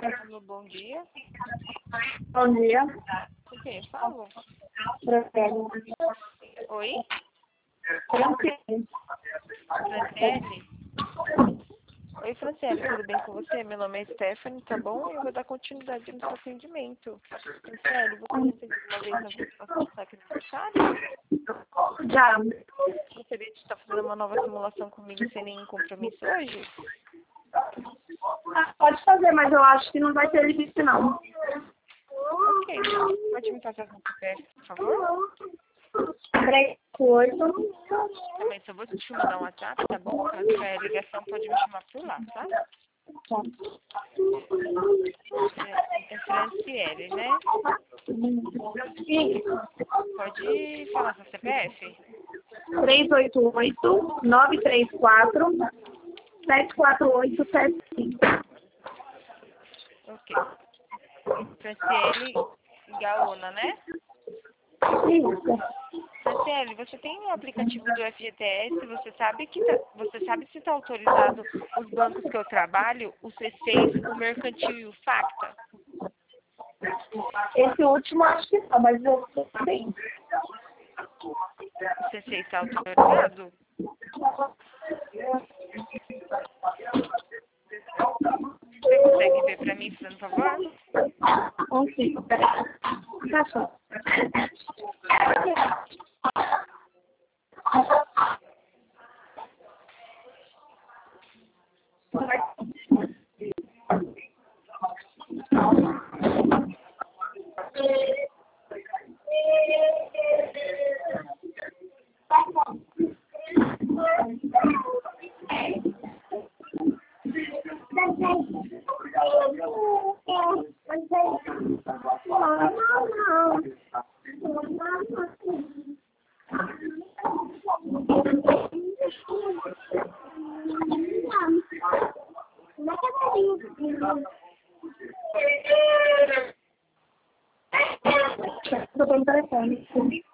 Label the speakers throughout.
Speaker 1: Alô, bom dia.
Speaker 2: Bom dia.
Speaker 1: O que? Fala.
Speaker 2: Franciele.
Speaker 1: Oi?
Speaker 2: Franciele.
Speaker 1: Franciele? Oi, Franciele, tudo bem com você? Meu nome é Stephanie, tá bom? Eu vou dar continuidade no seu atendimento. Franciele, você recebeu uma vez na nosso saque aniversário?
Speaker 2: Já.
Speaker 1: Gostaria de estar fazendo uma nova simulação comigo sem nenhum compromisso hoje?
Speaker 2: Pode fazer, mas eu acho que não vai ter limite, não.
Speaker 1: Ok, pode me passar o CPF, por favor?
Speaker 2: 38.
Speaker 1: Também só vou te mandar um WhatsApp, tá bom? Caso tiver ligação, pode me chamar por lá, tá? É Franciele, né? Pode falar seu CPF?
Speaker 2: 388-934-74875.
Speaker 1: Ok. Franciele Gaona, né?
Speaker 2: Isso.
Speaker 1: Franciele, você tem o aplicativo do FGTS? Você sabe se está autorizado os bancos que eu trabalho, o C6, o Mercantil e o Facta?
Speaker 2: Esse último acho que não, mas eu tenho.
Speaker 1: O C6 está autorizado? Você consegue ver para mim, por favor?
Speaker 2: Consigo, peraí. Cachorro. Estou pelo telefone.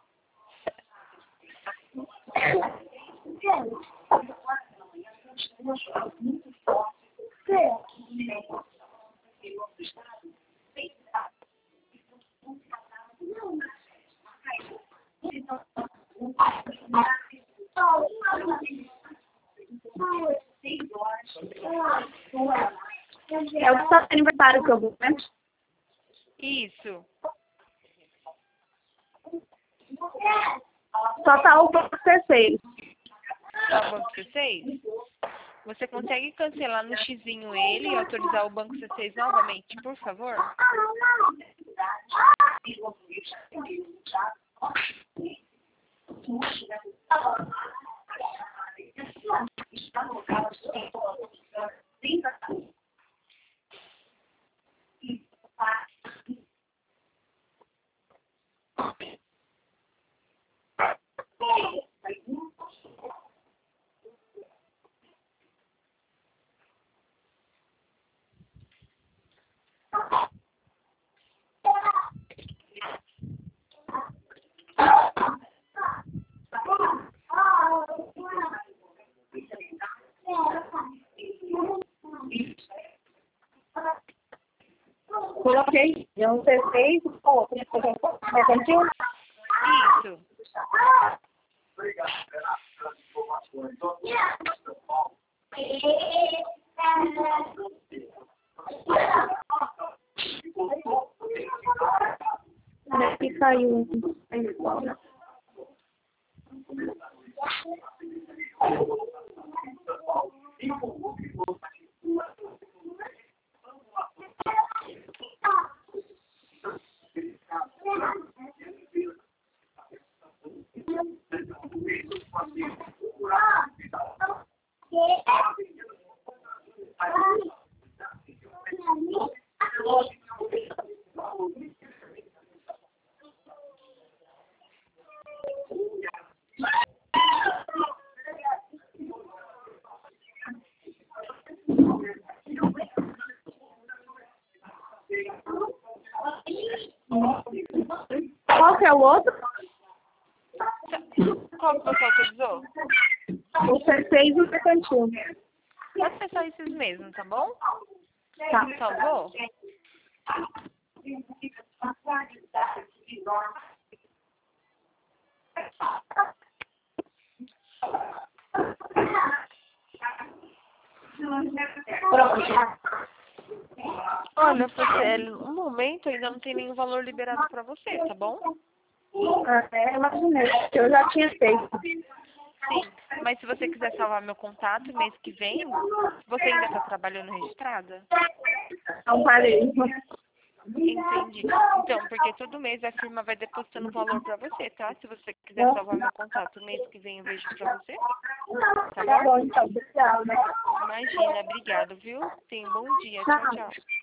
Speaker 2: É o seu aniversário que eu vou, né?
Speaker 1: Isso.
Speaker 2: Só tá o banco C6.
Speaker 1: Tá o banco C6? Você consegue cancelar no xizinho ele e autorizar o banco C6 novamente, por favor?
Speaker 2: Coloquei um C6, outro mercantil.
Speaker 1: Isso.
Speaker 2: Aqui saiu. Qual que é o outro?
Speaker 1: Qual que você autorizou?
Speaker 2: O C6 e o mercantil.
Speaker 1: Pode ser só esses mesmos, tá bom?
Speaker 2: Tá.
Speaker 1: Salvou?
Speaker 2: Pronto.
Speaker 1: Olha, Franciele, no momento ainda não tem nenhum valor liberado para você, tá bom?
Speaker 2: Imaginei, que eu já tinha feito.
Speaker 1: Sim, mas se você quiser salvar meu contato mês que vem, você ainda está trabalhando registrada?
Speaker 2: Não parei.
Speaker 1: Entendi. Então, porque todo mês a firma vai depositando valor para você, tá? Se você quiser salvar meu contato mês que vem, eu vejo para você. Tá
Speaker 2: Tá
Speaker 1: bom?
Speaker 2: bom, então, obrigada.
Speaker 1: Imagina, obrigado, viu? Tenha um bom dia. Tchau, tchau.